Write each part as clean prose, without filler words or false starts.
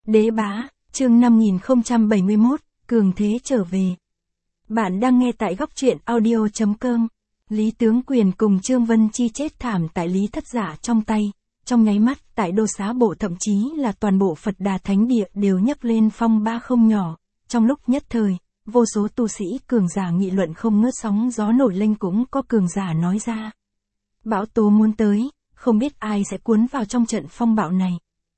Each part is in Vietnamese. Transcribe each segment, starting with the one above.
Đế bá, chương 5071, cường thế trở về. Bạn đang nghe tại góc truyện audio.com. Lý Tướng Quyền cùng Trương Vân Chi chết thảm tại Lý Thất Giả trong tay. Trong nháy mắt, tại Đô Xá Bộ thậm chí là toàn bộ Phật Đà Thánh Địa đều nhấc lên phong ba không nhỏ. Trong lúc nhất thời, vô số tu sĩ cường giả nghị luận không ngớt, sóng gió nổi lên, cũng có cường giả nói ra. Bão tố muốn tới, không biết ai sẽ cuốn vào trong trận phong bạo này.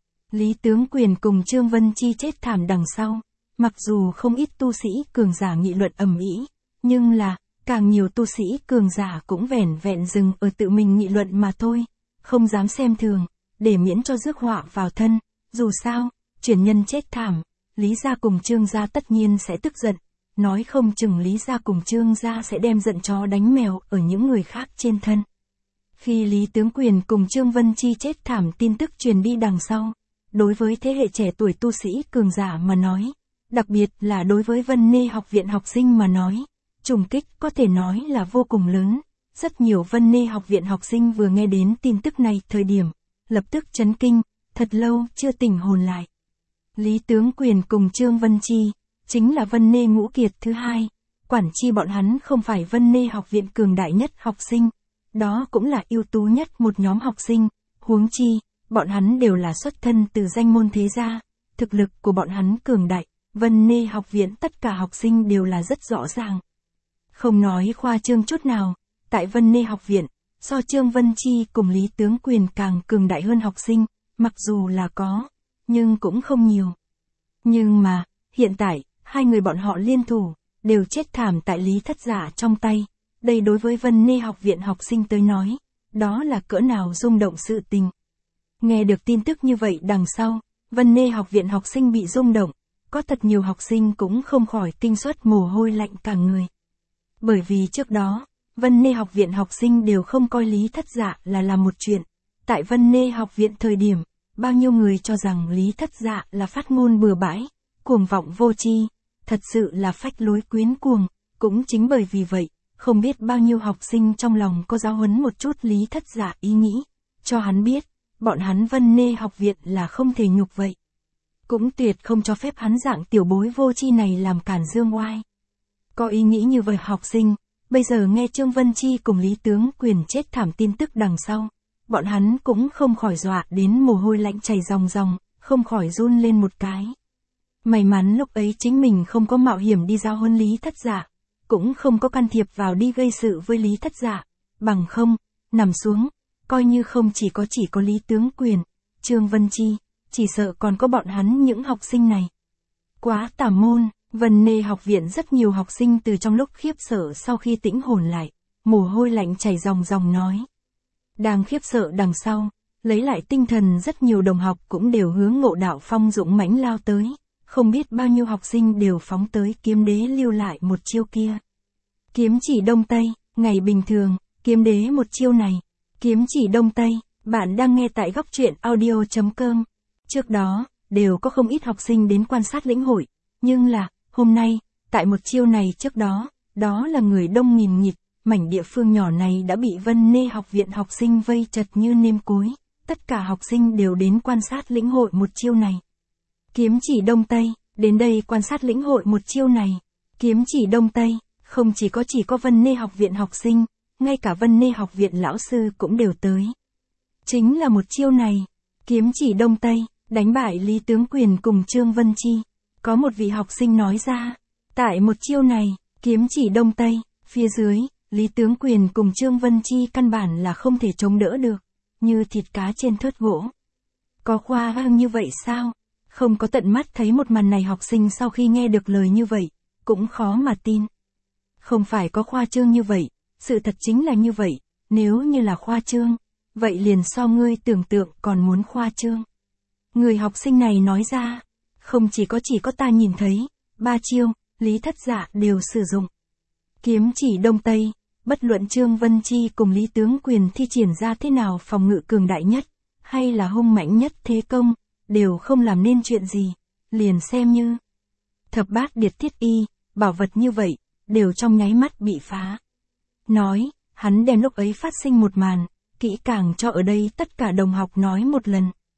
Lý Tướng Quyền cùng Trương Vân Chi chết thảm đằng sau, mặc dù không ít tu sĩ cường giả nghị luận ầm ĩ, nhưng là, càng nhiều tu sĩ cường giả cũng vẻn vẹn dừng ở tự mình nghị luận mà thôi, không dám xem thường, để miễn cho rước họa vào thân. Dù sao, truyền nhân chết thảm, Lý gia cùng Trương gia tất nhiên sẽ tức giận, nói không chừng Lý gia cùng Trương gia sẽ đem giận chó đánh mèo ở những người khác trên thân. Khi Lý Tướng Quyền cùng Trương Vân Chi chết thảm tin tức truyền đi đằng sau, đối với thế hệ trẻ tuổi tu sĩ cường giả mà nói, đặc biệt là đối với Vân Nê học viện học sinh mà nói, trùng kích có thể nói là vô cùng lớn. Rất nhiều Vân Nê học viện học sinh vừa nghe đến tin tức này thời điểm, lập tức chấn kinh, thật lâu chưa tỉnh hồn lại. Lý Tướng Quyền cùng Trương Vân Chi, chính là Vân Nê ngũ kiệt thứ hai, quản chi bọn hắn không phải Vân Nê học viện cường đại nhất học sinh, đó cũng là ưu tú nhất một nhóm học sinh, huống chi, bọn hắn đều là xuất thân từ danh môn thế gia, thực lực của bọn hắn cường đại, Vân Nê học viện tất cả học sinh đều là rất rõ ràng. Không nói khoa trương chút nào, tại Vân Nê học viện, do Trương Vân Chi cùng Lý Tướng Quyền càng cường đại hơn học sinh, mặc dù là có, nhưng cũng không nhiều. Nhưng mà, hiện tại, hai người bọn họ liên thủ, đều chết thảm tại Lý Thất Giả trong tay. Đây đối với Vân Nê học viện học sinh tới nói, đó là cỡ nào rung động sự tình. Nghe được tin tức như vậy đằng sau, Vân Nê học viện học sinh bị rung động, có thật nhiều học sinh cũng không khỏi kinh suất mồ hôi lạnh cả người. Bởi vì trước đó, Vân Nê học viện học sinh đều không coi Lý Thất Dạ là một chuyện. Tại Vân Nê học viện thời điểm, bao nhiêu người cho rằng Lý Thất Dạ là phát ngôn bừa bãi, cuồng vọng vô tri, thật sự là phách lối quyến cuồng. Cũng chính bởi vì vậy, không biết bao nhiêu học sinh trong lòng có giáo huấn một chút Lý Thất Dạ ý nghĩ, cho hắn biết, bọn hắn Vân Nê học viện là không thể nhục vậy. Cũng tuyệt không cho phép hắn dạng tiểu bối vô tri này làm cản dương oai. Có ý nghĩ như vậy học sinh, bây giờ nghe Trương Vân Chi cùng Lý Tướng Quyền chết thảm tin tức đằng sau, bọn hắn cũng không khỏi dọa đến mồ hôi lạnh chảy ròng ròng, không khỏi run lên một cái. May mắn lúc ấy chính mình không có mạo hiểm đi giao huấn Lý Thất Dạ, cũng không có can thiệp vào đi gây sự với Lý Thất Dạ, bằng không, nằm xuống, coi như không chỉ có Lý Tướng Quyền, Trương Vân Chi, chỉ sợ còn có bọn hắn những học sinh này. Quá tà môn. Vân Nê học viện rất nhiều học sinh từ trong lúc khiếp sợ sau khi tĩnh hồn lại, mồ hôi lạnh chảy ròng ròng nói. Đang khiếp sợ đằng sau, lấy lại tinh thần rất nhiều đồng học cũng đều hướng Ngộ Đạo Phong dũng mãnh lao tới, không biết bao nhiêu học sinh đều phóng tới Kiếm Đế lưu lại một chiêu kia. Kiếm chỉ Đông Tây, ngày bình thường, Kiếm Đế một chiêu này, kiếm chỉ Đông Tây, bạn đang nghe tại góc truyện audio.com. Trước đó, đều có không ít học sinh đến quan sát lĩnh hội, nhưng là, hôm nay, tại một chiêu này trước đó, đó là người đông nghìn nghịt, mảnh địa phương nhỏ này đã bị Vân Nê học viện học sinh vây chật như nêm cối, tất cả học sinh đều đến quan sát lĩnh hội một chiêu này. Kiếm chỉ Đông Tây, đến đây quan sát lĩnh hội một chiêu này, kiếm chỉ Đông Tây, không chỉ có Vân Nê học viện học sinh, ngay cả Vân Nê học viện lão sư cũng đều tới. Chính là một chiêu này, kiếm chỉ Đông Tây, đánh bại Lý Tướng Quyền cùng Trương Vân Chi. Có một vị học sinh nói ra, tại một chiêu này, kiếm chỉ Đông Tây, phía dưới, Lý Tướng Quyền cùng Trương Vân Chi căn bản là không thể chống đỡ được, như thịt cá trên thớt gỗ. Có khoa trương như vậy sao? Không có tận mắt thấy một màn này học sinh sau khi nghe được lời như vậy, cũng khó mà tin. Không phải có khoa trương như vậy, sự thật chính là như vậy, nếu như là khoa trương, vậy liền so ngươi tưởng tượng còn muốn khoa trương. Người học sinh này nói ra, không chỉ có ta nhìn thấy, ba chiêu, Lý Thất Dạ đều sử dụng. Kiếm chỉ Đông Tây, bất luận Trương Vân Chi cùng Lý Tướng Quyền thi triển ra thế nào phòng ngự cường đại nhất, hay là hung mãnh nhất thế công, đều không làm nên chuyện gì, liền xem như thập bát điệt thiết y, bảo vật như vậy, đều trong nháy mắt bị phá. Nói, hắn đem lúc ấy phát sinh một màn, kỹ càng cho ở đây tất cả đồng học nói một lần.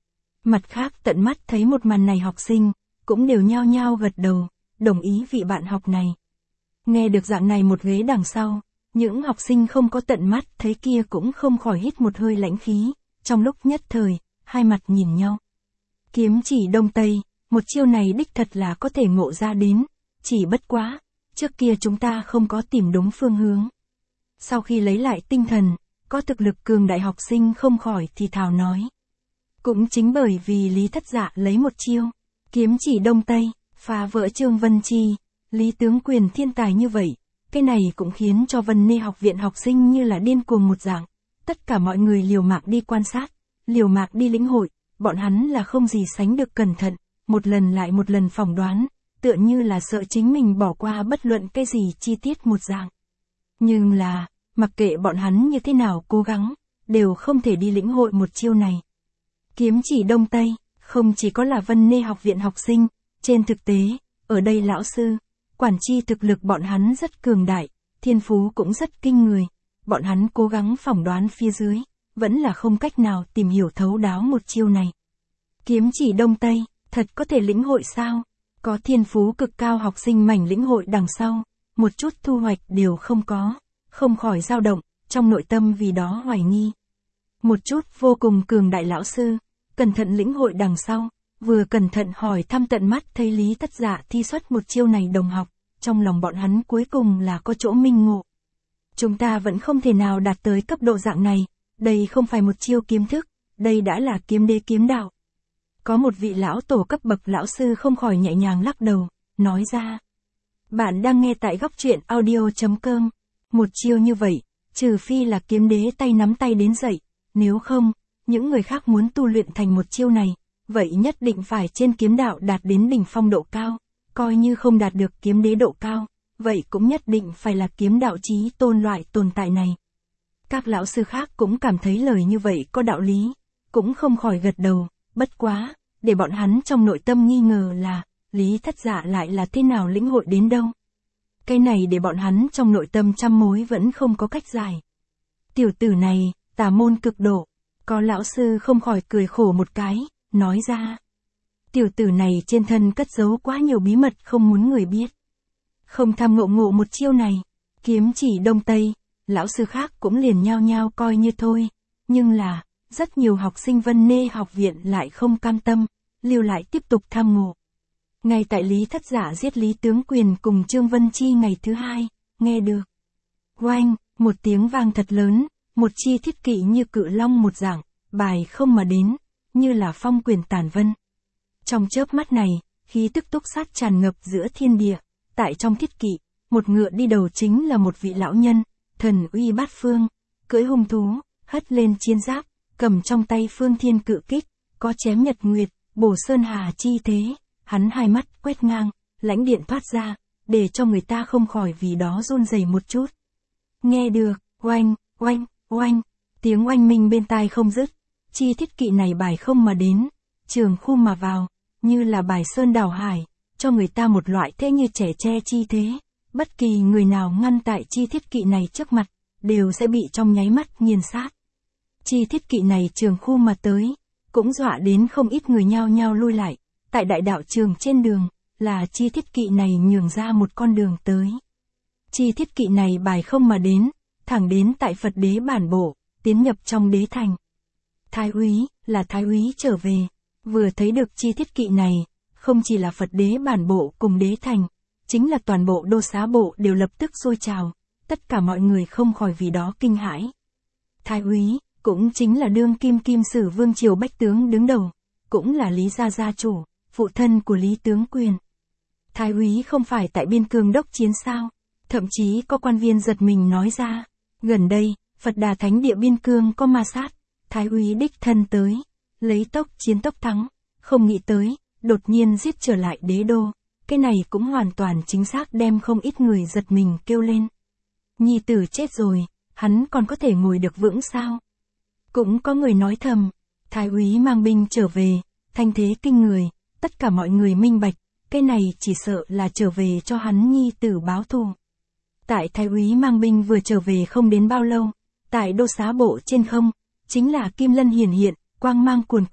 Mặt khác tận mắt thấy một màn này học sinh, cũng đều nhao nhao gật đầu, đồng ý vị bạn học này. Nghe được dạng này một ghế đằng sau, những học sinh không có tận mắt thấy kia cũng không khỏi hít một hơi lãnh khí, trong lúc nhất thời, hai mặt nhìn nhau. Kiếm chỉ đông tây, một chiêu này đích thật là có thể ngộ ra đến, chỉ bất quá, trước kia chúng ta không có tìm đúng phương hướng. Sau khi lấy lại tinh thần, có thực lực cường đại học sinh không khỏi thì thào nói. Cũng chính bởi vì Lý Thất Dạ lấy một chiêu, kiếm chỉ đông tây, phá vỡ Trương Vân Chi, Lý Tướng Quyền thiên tài như vậy, cái này cũng khiến cho Vân Nê học viện học sinh như là điên cuồng một dạng. Tất cả mọi người liều mạng đi quan sát, liều mạng đi lĩnh hội, bọn hắn là không gì sánh được cẩn thận, một lần lại một lần phỏng đoán, tựa như là sợ chính mình bỏ qua bất luận cái gì chi tiết một dạng. Nhưng là, mặc kệ bọn hắn như thế nào cố gắng, đều không thể đi lĩnh hội một chiêu này. Kiếm chỉ đông tây, không chỉ có là Vân Nê học viện học sinh, trên thực tế, ở đây lão sư, quản chi thực lực bọn hắn rất cường đại, thiên phú cũng rất kinh người, bọn hắn cố gắng phỏng đoán phía dưới, vẫn là không cách nào tìm hiểu thấu đáo một chiêu này. Kiếm chỉ đông tây, thật có thể lĩnh hội sao? Có thiên phú cực cao học sinh mảnh lĩnh hội đằng sau, một chút thu hoạch đều không có, không khỏi dao động, trong nội tâm vì đó hoài nghi. Một chút vô cùng cường đại lão sư, cẩn thận lĩnh hội đằng sau, vừa cẩn thận hỏi thăm tận mắt thấy Lý Thất Dạ thi xuất một chiêu này đồng học, trong lòng bọn hắn cuối cùng là có chỗ minh ngộ. Chúng ta vẫn không thể nào đạt tới cấp độ dạng này, đây không phải một chiêu kiếm thức, đây đã là kiếm đế kiếm đạo. Có một vị lão tổ cấp bậc lão sư không khỏi nhẹ nhàng lắc đầu, nói ra. Bạn đang nghe tại góc truyện audio.com, một chiêu như vậy, trừ phi là kiếm đế tay nắm tay đến dậy, nếu không, những người khác muốn tu luyện thành một chiêu này, vậy nhất định phải trên kiếm đạo đạt đến đỉnh phong độ cao, coi như không đạt được kiếm đế độ cao, vậy cũng nhất định phải là kiếm đạo chí tôn loại tồn tại này. Các lão sư khác cũng cảm thấy lời như vậy có đạo lý, cũng không khỏi gật đầu, bất quá, để bọn hắn trong nội tâm nghi ngờ là, Lý Thất Dạ lại là thế nào lĩnh hội đến đâu. Cái này để bọn hắn trong nội tâm trăm mối vẫn không có cách giải. Tiểu tử này, tà môn cực độ, có lão sư không khỏi cười khổ một cái, nói ra. Tiểu tử này trên thân cất giấu quá nhiều bí mật không muốn người biết. Không tham ngộ một chiêu này, kiếm chỉ đông tây, lão sư khác cũng liền nhao nhao coi như thôi, nhưng là, rất nhiều học sinh Vân Nê học viện lại không cam tâm, lưu lại tiếp tục tham ngộ. Ngay tại Lý Thất Dạ giết Lý Tướng Quyền cùng Trương Vân Chi ngày thứ hai, nghe được. Oanh, một tiếng vang thật lớn, một chi thiết kỵ như cự long một dạng, bài không mà đến, như là phong quyền tản vân. Trong chớp mắt này, khí tức túc sát tràn ngập giữa thiên địa, tại trong thiết kỵ, một ngựa đi đầu chính là một vị lão nhân, thần uy bát phương, cưỡi hung thú, hất lên chiến giáp, cầm trong tay phương thiên cự kích, có chém nhật nguyệt, bổ sơn hà chi thế, hắn hai mắt quét ngang, lãnh điện thoát ra, để cho người ta không khỏi vì đó run rẩy một chút. Nghe được, oanh, oanh, oanh, tiếng oanh minh bên tai không dứt, chi thiết kỵ này bài không mà đến, trường khu mà vào, như là bài sơn đảo hải, cho người ta một loại thế như trẻ tre chi thế, bất kỳ người nào ngăn tại chi thiết kỵ này trước mặt, đều sẽ bị trong nháy mắt nghiền sát. Chi thiết kỵ này trường khu mà tới, cũng dọa đến không ít người nhao nhao lui lại, tại đại đạo trường trên đường, là chi thiết kỵ này nhường ra một con đường tới. Chi thiết kỵ này bài không mà đến, thẳng đến tại Phật đế bản bộ, tiến nhập trong đế thành. Thái úy, là thái úy trở về, vừa thấy được chi thiết kỵ này, không chỉ là Phật đế bản bộ cùng đế thành, chính là toàn bộ đô xá bộ đều lập tức sôi trào, tất cả mọi người không khỏi vì đó kinh hãi. Thái úy, cũng chính là đương kim kim sử vương triều bách tướng đứng đầu, cũng là Lý gia gia chủ, phụ thân của Lý Tướng Quyền. Thái úy không phải tại biên cương đốc chiến sao, thậm chí có quan viên giật mình nói ra, gần đây, Phật Đà Thánh địa biên cương có ma sát, thái úy đích thân tới, lấy tốc chiến tốc thắng, không nghĩ tới, đột nhiên giết trở lại đế đô, cái này cũng hoàn toàn chính xác đem không ít người giật mình kêu lên. Nhi tử chết rồi, hắn còn có thể ngồi được vững sao? Cũng có người nói thầm, thái úy mang binh trở về, thanh thế kinh người, tất cả mọi người minh bạch, cái này chỉ sợ là trở về cho hắn nhi tử báo thù. Tại thái úy mang binh vừa trở về không đến bao lâu, tại đô xá bộ trên không, chính là kim lân hiển hiện, quang mang cuồn cuộn,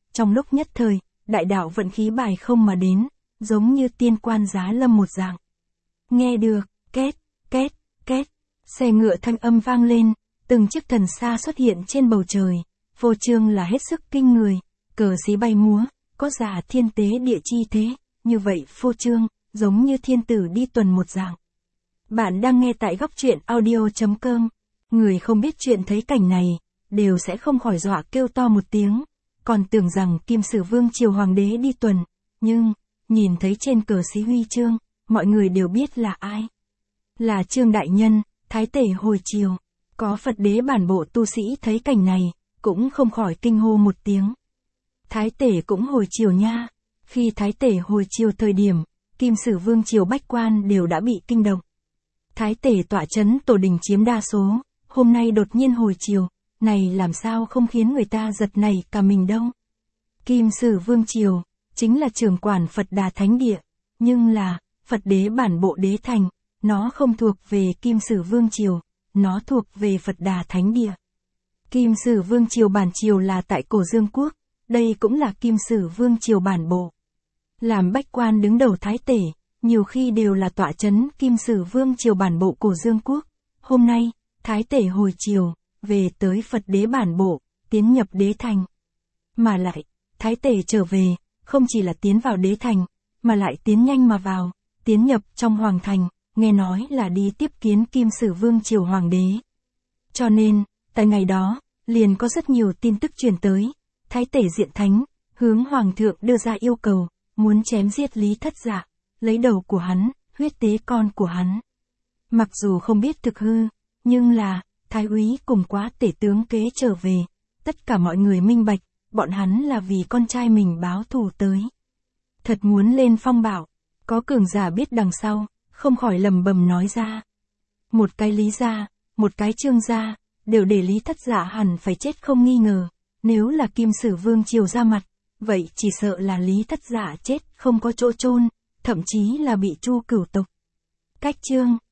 trong lúc nhất thời, đại đạo vận khí bài không mà đến, giống như tiên quan giá lâm một dạng. Nghe được, két, két, két, xe ngựa thanh âm vang lên, từng chiếc thần xa xuất hiện trên bầu trời, phô trương là hết sức kinh người, cờ xí bay múa, có giả thiên tế địa chi thế, như vậy phô trương, giống như thiên tử đi tuần một dạng. Bạn đang nghe tại góc truyện audio.com, người không biết chuyện thấy cảnh này, đều sẽ không khỏi dọa kêu to một tiếng, còn tưởng rằng Kim Sử Vương triều hoàng đế đi tuần, nhưng, nhìn thấy trên cờ xí huy chương, mọi người đều biết là ai. Là Trương Đại Nhân, Thái Tể hồi triều. Có Phật đế bản bộ tu sĩ thấy cảnh này, cũng không khỏi kinh hô một tiếng. Thái Tể cũng hồi triều nha. Khi Thái Tể hồi triều thời điểm, Kim Sử Vương triều bách quan đều đã bị kinh động. Thái Tể tọa chấn tổ đình chiếm đa số, hôm nay đột nhiên hồi triều, này làm sao không khiến người ta giật nảy cả mình đâu. Kim Sử Vương triều, chính là trưởng quản Phật Đà Thánh Địa, nhưng là, Phật đế bản bộ đế thành, nó không thuộc về Kim Sử Vương triều, nó thuộc về Phật Đà Thánh Địa. Kim Sử Vương triều bản triều là tại Cổ Dương Quốc, đây cũng là Kim Sử Vương triều bản bộ. Làm bách quan đứng đầu Thái Tể, nhiều khi đều là tọa chấn Kim Sử Vương triều bản bộ Cổ Dương Quốc. Hôm nay, Thái Tể hồi triều, về tới Phật đế bản bộ, tiến nhập đế thành. Mà lại, Thái Tể trở về, không chỉ là tiến vào đế thành, mà lại tiến nhanh mà vào, tiến nhập trong hoàng thành, nghe nói là đi tiếp kiến Kim Sử Vương triều hoàng đế. Cho nên, tại ngày đó, liền có rất nhiều tin tức truyền tới, Thái Tể diện thánh, hướng hoàng thượng đưa ra yêu cầu, muốn chém giết Lý Thất Dạ, lấy đầu của hắn, huyết tế con của hắn. Mặc dù không biết thực hư, nhưng là, Thái úy cùng quá tể tướng kế trở về, tất cả mọi người minh bạch, bọn hắn là vì con trai mình báo thù tới. Thật muốn lên phong bảo, có cường giả biết đằng sau, không khỏi lầm bầm nói ra. Một cái Lý gia, một cái Trương gia, đều để Lý Thất Dạ hẳn phải chết không nghi ngờ, nếu là Kim Sử Vương triều ra mặt, vậy chỉ sợ là Lý Thất Dạ chết không có chỗ chôn, thậm chí là bị Chu Cửu tộc. Cách chương